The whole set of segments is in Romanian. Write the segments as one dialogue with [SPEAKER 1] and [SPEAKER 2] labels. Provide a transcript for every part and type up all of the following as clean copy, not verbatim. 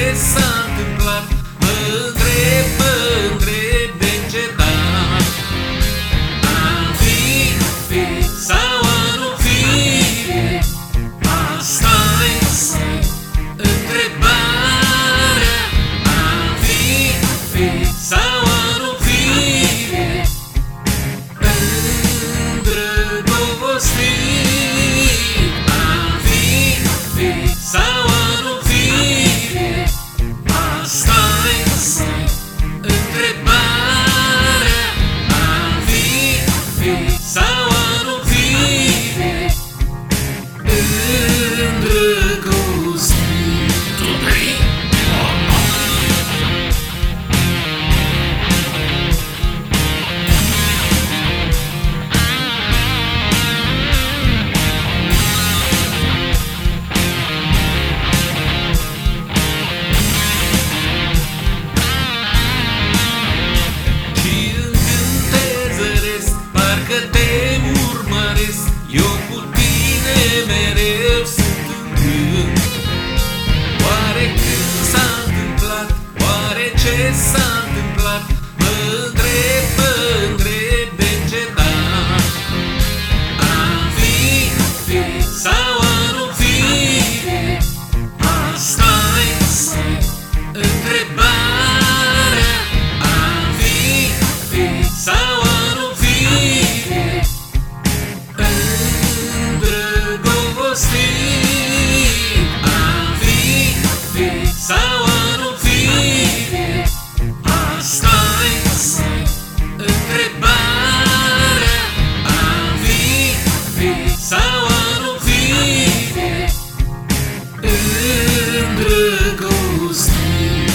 [SPEAKER 1] s-a întâmplat, mă întreb de încetat. Am fi sau a nu fi, asta-i întrebarea. Am fi sau a nu fi îndrăgostit. Am fi sau a nu fi, asta-i întrebarea. Am fi sau a nu fi îndrăgostit. Parcă te urmăresc, eu cu tine mereu sunt în gând. Oare când s-a întâmplat, oare ce s-a întâmplat, mă întreb de încetat. Am fi sau a nu fi, asta-i întrebarea. Am fi sau a nu fi îndrăgostit. Am fi sau a nu fi, asta-i întrebarea. Am fi sau a nu fi îndrăgostit.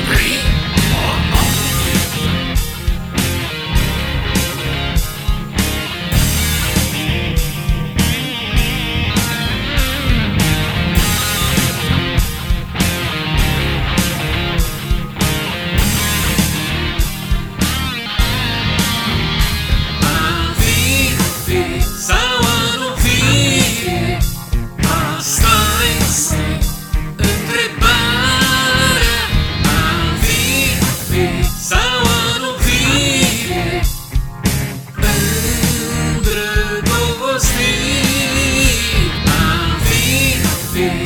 [SPEAKER 1] Sau a nu fi, asta-i întrebarea. Am fi sau a nu fi îndrăgostit. Am fi